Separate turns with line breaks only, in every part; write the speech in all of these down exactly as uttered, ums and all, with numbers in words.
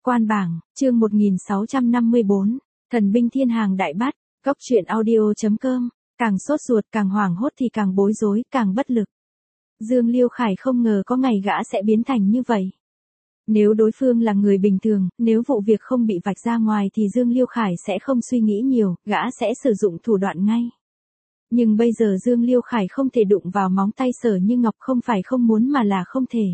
Quan bảng, chương một nghìn sáu trăm năm mươi bốn, thần binh thiên hàng đại bát, góc truyện audio.com, càng sốt ruột càng hoảng hốt thì càng bối rối, càng bất lực. Dương Liêu Khải không ngờ có ngày gã sẽ biến thành như vậy. Nếu đối phương là người bình thường, nếu vụ việc không bị vạch ra ngoài thì Dương Liêu Khải sẽ không suy nghĩ nhiều, gã sẽ sử dụng thủ đoạn ngay. Nhưng bây giờ Dương Liêu Khải không thể đụng vào móng tay Sở Như Ngọc, không phải không muốn mà là không thể.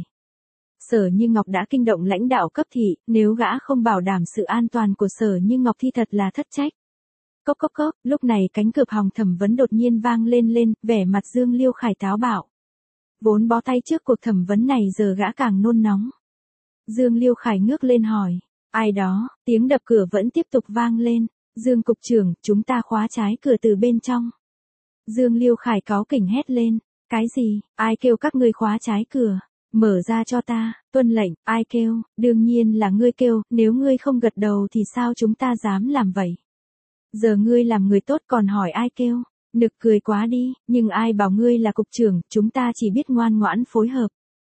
Sở Như Ngọc đã kinh động lãnh đạo cấp thị, nếu gã không bảo đảm sự an toàn của Sở Như Ngọc thì thật là thất trách. Cốc cốc cốc, lúc này cánh cửa phòng thẩm vấn đột nhiên vang lên lên, vẻ mặt Dương Liêu Khải táo bạo. Vốn bó tay trước cuộc thẩm vấn này giờ gã càng nôn nóng. Dương Liêu Khải ngước lên hỏi, ai đó, tiếng đập cửa vẫn tiếp tục vang lên, Dương cục trưởng, chúng ta khóa trái cửa từ bên trong. Dương Liêu Khải cáu kỉnh hét lên, cái gì, ai kêu các ngươi khóa trái cửa, mở ra cho ta, tuân lệnh, ai kêu, đương nhiên là ngươi kêu, nếu ngươi không gật đầu thì sao chúng ta dám làm vậy. Giờ ngươi làm người tốt còn hỏi ai kêu, nực cười quá đi, nhưng ai bảo ngươi là cục trưởng, chúng ta chỉ biết ngoan ngoãn phối hợp.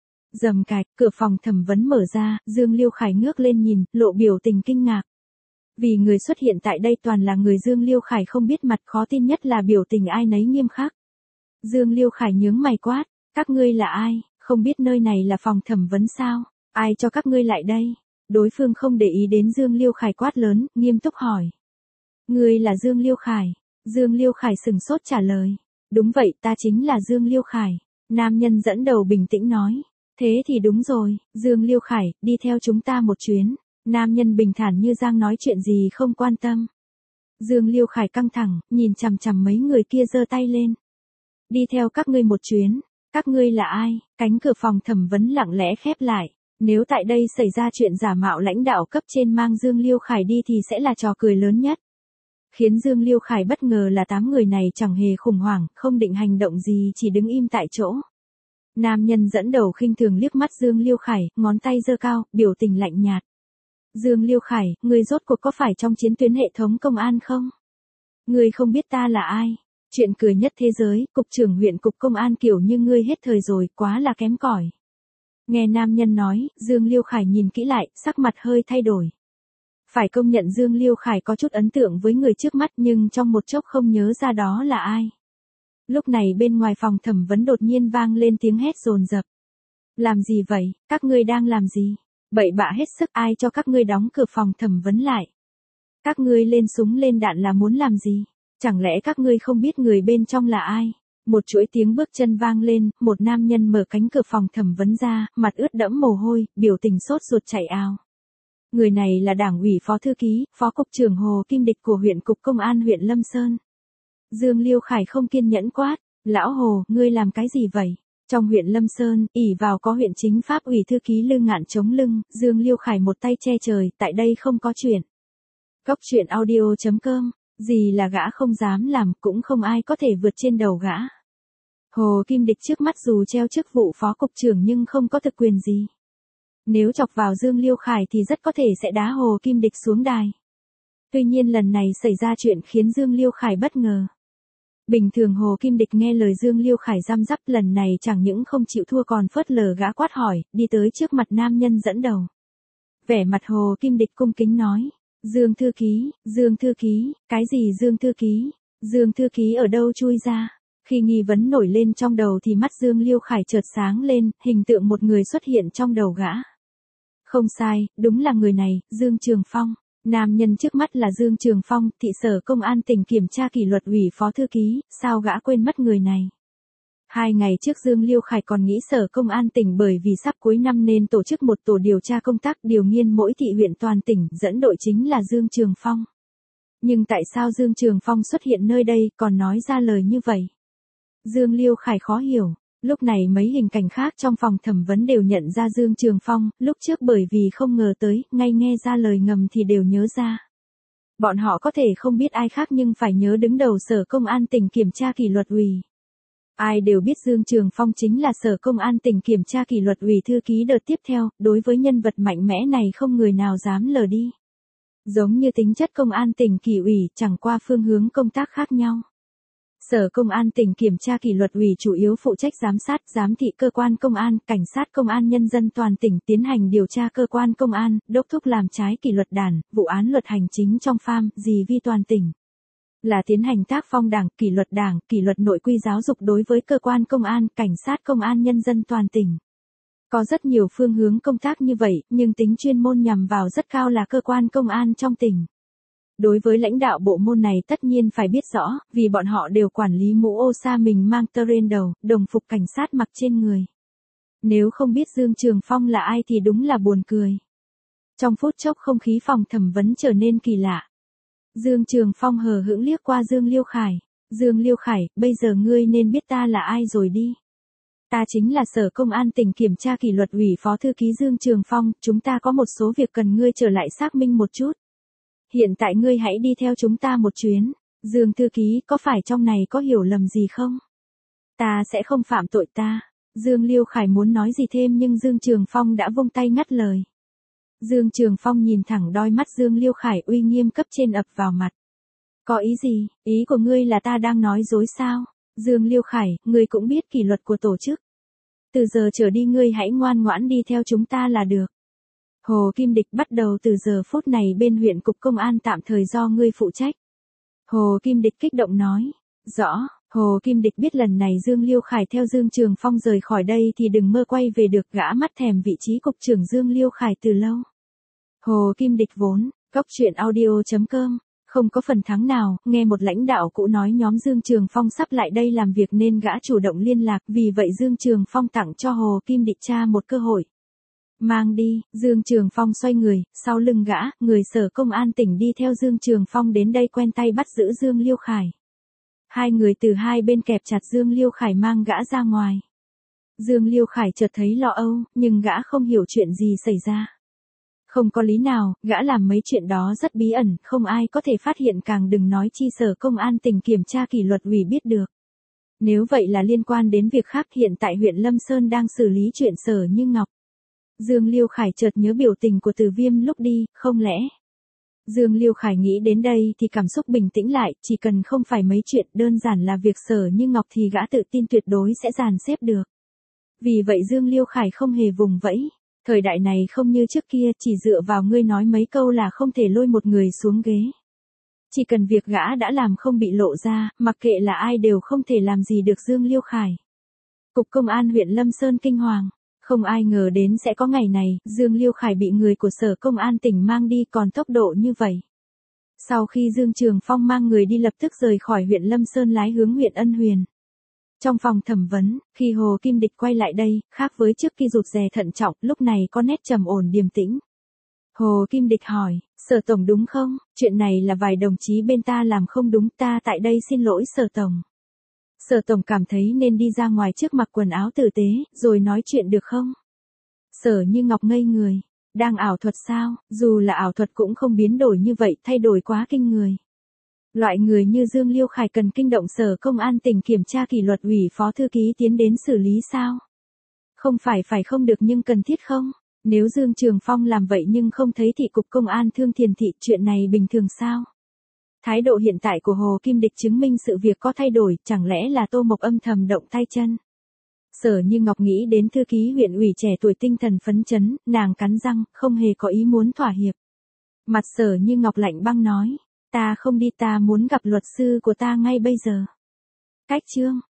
Rầm cạch, cửa phòng thẩm vấn mở ra, Dương Liêu Khải ngước lên nhìn, lộ biểu tình kinh ngạc. Vì người xuất hiện tại đây toàn là người Dương Liêu Khải không biết mặt, khó tin nhất là biểu tình ai nấy nghiêm khắc. Dương Liêu Khải nhướng mày quát, các ngươi là ai, không biết nơi này là phòng thẩm vấn sao, ai cho các ngươi lại đây? Đối phương không để ý đến Dương Liêu Khải quát lớn, nghiêm túc hỏi. Ngươi là Dương Liêu Khải? Dương Liêu Khải sừng sốt trả lời. Đúng vậy, ta chính là Dương Liêu Khải. Nam nhân dẫn đầu bình tĩnh nói. Thế thì đúng rồi, Dương Liêu Khải, đi theo chúng ta một chuyến. Nam nhân bình thản như giang nói chuyện gì không quan tâm. Dương Liêu Khải căng thẳng, nhìn chằm chằm mấy người kia giơ tay lên. Đi theo các ngươi một chuyến. Các ngươi là ai? Cánh cửa phòng thẩm vấn lặng lẽ khép lại. Nếu tại đây xảy ra chuyện giả mạo lãnh đạo cấp trên mang Dương Liêu Khải đi thì sẽ là trò cười lớn nhất. Khiến Dương Liêu Khải bất ngờ là tám người này chẳng hề khủng hoảng, không định hành động gì, chỉ đứng im tại chỗ. Nam nhân dẫn đầu khinh thường liếc mắt Dương Liêu Khải, ngón tay giơ cao, biểu tình lạnh nhạt. Dương Liêu Khải, ngươi rốt cuộc có phải trong chiến tuyến hệ thống công an không? Ngươi không biết ta là ai? Chuyện cười nhất thế giới, cục trưởng huyện cục công an kiểu như ngươi hết thời rồi, quá là kém cỏi. Nghe nam nhân nói, Dương Liêu Khải nhìn kỹ lại, sắc mặt hơi thay đổi. Phải công nhận Dương Liêu Khải có chút ấn tượng với người trước mắt nhưng trong một chốc không nhớ ra đó là ai. Lúc này bên ngoài phòng thẩm vấn đột nhiên vang lên tiếng hét dồn dập. Làm gì vậy, các ngươi đang làm gì? Bậy bạ hết sức, ai cho các ngươi đóng cửa phòng thẩm vấn lại? Các ngươi lên súng lên đạn là muốn làm gì? Chẳng lẽ các ngươi không biết người bên trong là ai? Một chuỗi tiếng bước chân vang lên, một nam nhân mở cánh cửa phòng thẩm vấn ra, mặt ướt đẫm mồ hôi, biểu tình sốt ruột chảy ào. Người này là Đảng ủy Phó Thư ký, Phó Cục trưởng Hồ Kim Địch của huyện Cục Công an huyện Lâm Sơn. Dương Liêu Khải không kiên nhẫn quát, lão Hồ, ngươi làm cái gì vậy? Trong huyện Lâm Sơn, ỷ vào có huyện chính pháp ủy thư ký Lương Ngạn chống lưng, Dương Liêu Khải một tay che trời, tại đây không có chuyện. Góc truyện audio.com, gì là gã không dám làm, cũng không ai có thể vượt trên đầu gã. Hồ Kim Địch trước mắt dù treo chức vụ Phó Cục trưởng nhưng không có thực quyền gì. Nếu chọc vào Dương Liêu Khải thì rất có thể sẽ đá Hồ Kim Địch xuống đài. Tuy nhiên lần này xảy ra chuyện khiến Dương Liêu Khải bất ngờ. Bình thường Hồ Kim Địch nghe lời Dương Liêu Khải răm rắp, lần này chẳng những không chịu thua còn phớt lờ gã quát hỏi, đi tới trước mặt nam nhân dẫn đầu. Vẻ mặt Hồ Kim Địch cung kính nói, Dương Thư ký, Dương Thư ký, cái gì Dương Thư ký, Dương Thư ký ở đâu chui ra? Khi nghi vấn nổi lên trong đầu thì mắt Dương Liêu Khải chợt sáng lên, hình tượng một người xuất hiện trong đầu gã. Không sai, đúng là người này, Dương Trường Phong. Nam nhân trước mắt là Dương Trường Phong, thị sở công an tỉnh kiểm tra kỷ luật ủy Phó Thư ký, sao gã quên mất người này. Hai ngày trước Dương Liêu Khải còn nghĩ sở công an tỉnh bởi vì sắp cuối năm nên tổ chức một tổ điều tra công tác điều nghiên mỗi thị huyện toàn tỉnh, dẫn đội chính là Dương Trường Phong. Nhưng tại sao Dương Trường Phong xuất hiện nơi đây còn nói ra lời như vậy? Dương Liêu Khải khó hiểu. Lúc này mấy hình cảnh khác trong phòng thẩm vấn đều nhận ra Dương Trường Phong, lúc trước bởi vì không ngờ tới, ngay nghe ra lời ngầm thì đều nhớ ra. Bọn họ có thể không biết ai khác nhưng phải nhớ đứng đầu sở công an tỉnh kiểm tra kỷ luật ủy. Ai đều biết Dương Trường Phong chính là sở công an tỉnh kiểm tra kỷ luật ủy thư ký đợt tiếp theo, đối với nhân vật mạnh mẽ này không người nào dám lờ đi. Giống như tính chất công an tỉnh kỷ ủy, chẳng qua phương hướng công tác khác nhau. Sở Công an tỉnh kiểm tra kỷ luật ủy chủ yếu phụ trách giám sát, giám thị cơ quan công an, cảnh sát công an nhân dân toàn tỉnh tiến hành điều tra cơ quan công an, đốc thúc làm trái kỷ luật đảng, vụ án luật hành chính trong farm, dì vi toàn tỉnh. Là tiến hành tác phong đảng, kỷ luật đảng, kỷ luật nội quy giáo dục đối với cơ quan công an, cảnh sát công an nhân dân toàn tỉnh. Có rất nhiều phương hướng công tác như vậy, nhưng tính chuyên môn nhằm vào rất cao là cơ quan công an trong tỉnh. Đối với lãnh đạo bộ môn này tất nhiên phải biết rõ, vì bọn họ đều quản lý mũ ô sa mình mang tơ trên đầu, đồng phục cảnh sát mặc trên người. Nếu không biết Dương Trường Phong là ai thì đúng là buồn cười. Trong phút chốc không khí phòng thẩm vấn trở nên kỳ lạ. Dương Trường Phong hờ hững liếc qua Dương Liêu Khải. Dương Liêu Khải, bây giờ ngươi nên biết ta là ai rồi đi. Ta chính là Sở Công an tỉnh kiểm tra kỷ luật ủy phó thư ký Dương Trường Phong, chúng ta có một số việc cần ngươi trở lại xác minh một chút. Hiện tại ngươi hãy đi theo chúng ta một chuyến. Dương thư ký, có phải trong này có hiểu lầm gì không? Ta sẽ không phạm tội ta. Dương Liêu Khải muốn nói gì thêm nhưng Dương Trường Phong đã vung tay ngắt lời. Dương Trường Phong nhìn thẳng đôi mắt Dương Liêu Khải uy nghiêm cấp trên ập vào mặt. Có ý gì, ý của ngươi là ta đang nói dối sao? Dương Liêu Khải, ngươi cũng biết kỷ luật của tổ chức. Từ giờ trở đi ngươi hãy ngoan ngoãn đi theo chúng ta là được. Hồ Kim Địch, bắt đầu từ giờ phút này bên huyện cục công an tạm thời do ngươi phụ trách. Hồ Kim Địch kích động nói. Rõ, Hồ Kim Địch biết lần này Dương Liêu Khải theo Dương Trường Phong rời khỏi đây thì đừng mơ quay về được, gã mắt thèm vị trí cục trưởng Dương Liêu Khải từ lâu. Hồ Kim Địch vốn, góc truyện audio chấm com. Không có phần thắng nào, nghe một lãnh đạo cũ nói nhóm Dương Trường Phong sắp lại đây làm việc nên gã chủ động liên lạc, vì vậy Dương Trường Phong tặng cho Hồ Kim Địch cha một cơ hội. Mang đi, Dương Trường Phong xoay người, sau lưng gã, người Sở Công an tỉnh đi theo Dương Trường Phong đến đây quen tay bắt giữ Dương Liêu Khải. Hai người từ hai bên kẹp chặt Dương Liêu Khải mang gã ra ngoài. Dương Liêu Khải chợt thấy lo âu, nhưng gã không hiểu chuyện gì xảy ra. Không có lý nào, gã làm mấy chuyện đó rất bí ẩn, không ai có thể phát hiện, càng đừng nói chi Sở Công an tỉnh kiểm tra kỷ luật ủy biết được. Nếu vậy là liên quan đến việc khác, hiện tại huyện Lâm Sơn đang xử lý chuyện Sở Như Ngọc. Dương Liêu Khải chợt nhớ biểu tình của Từ Viêm lúc đi, không lẽ? Dương Liêu Khải nghĩ đến đây thì cảm xúc bình tĩnh lại, chỉ cần không phải mấy chuyện đơn giản là việc Sở Như Ngọc thì gã tự tin tuyệt đối sẽ dàn xếp được. Vì vậy Dương Liêu Khải không hề vùng vẫy. Thời đại này không như trước kia, chỉ dựa vào ngươi nói mấy câu là không thể lôi một người xuống ghế. Chỉ cần việc gã đã làm không bị lộ ra, mặc kệ là ai đều không thể làm gì được Dương Liêu Khải. Cục Công an huyện Lâm Sơn kinh hoàng. Không ai ngờ đến sẽ có ngày này, Dương Liêu Khải bị người của Sở Công an tỉnh mang đi còn tốc độ như vậy. Sau khi Dương Trường Phong mang người đi lập tức rời khỏi huyện Lâm Sơn lái hướng huyện Ân Huyền. Trong phòng thẩm vấn, khi Hồ Kim Địch quay lại đây, khác với trước khi rụt rè thận trọng, lúc này có nét trầm ổn điềm tĩnh. Hồ Kim Địch hỏi, Sở Tổng đúng không? Chuyện này là vài đồng chí bên ta làm không đúng, ta tại đây xin lỗi Sở Tổng. Sở Tổng cảm thấy nên đi ra ngoài trước mặc quần áo tử tế, rồi nói chuyện được không? Sở Như Ngọc ngây người. Đang ảo thuật sao? Dù là ảo thuật cũng không biến đổi như vậy, thay đổi quá kinh người. Loại người như Dương Liêu Khải cần kinh động Sở Công an tỉnh kiểm tra kỷ luật ủy phó thư ký tiến đến xử lý sao? Không phải phải không được nhưng cần thiết không? Nếu Dương Trường Phong làm vậy nhưng không thấy thì Cục Công an Thương Thiền Thị, chuyện này bình thường sao? Thái độ hiện tại của Hồ Kim Địch chứng minh sự việc có thay đổi, chẳng lẽ là Tô Mộc âm thầm động tay chân? Sở Như Ngọc nghĩ đến thư ký huyện ủy trẻ tuổi tinh thần phấn chấn, nàng cắn răng, không hề có ý muốn thỏa hiệp. Mặt Sở Như Ngọc lạnh băng nói, ta không đi, ta muốn gặp luật sư của ta ngay bây giờ. Cách chương